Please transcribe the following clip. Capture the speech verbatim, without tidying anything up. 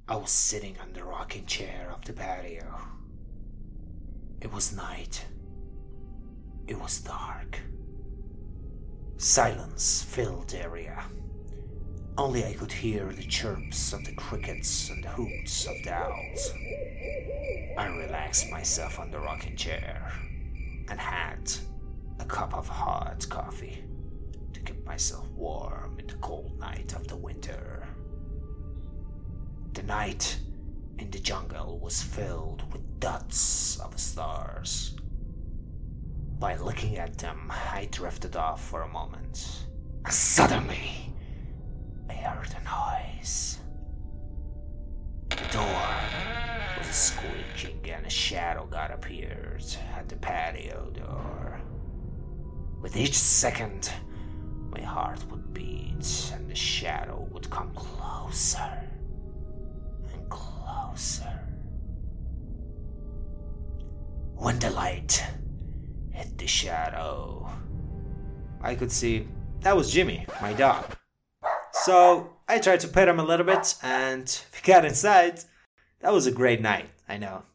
I was sitting on the rocking chair of the patio. It was night. It was dark. Silence filled the area. Only I could hear the chirps of the crickets and the hoots of the owls. I relaxed myself on the rocking chair and had a cup of hot coffee to keep myself warm in the cold night of the winter. The night in the jungle was filled with dots of stars. By looking at them, I drifted off for a moment, and suddenly I heard a noise. The door was squeaking and a shadow god appeared at the patio door. With each second, my heart would beat and the shadow would come closer and closer. When the light hit the shadow, I could see that was Jimmy, my dog. So I tried to pet him a little bit and we got inside. That was a great night, I know.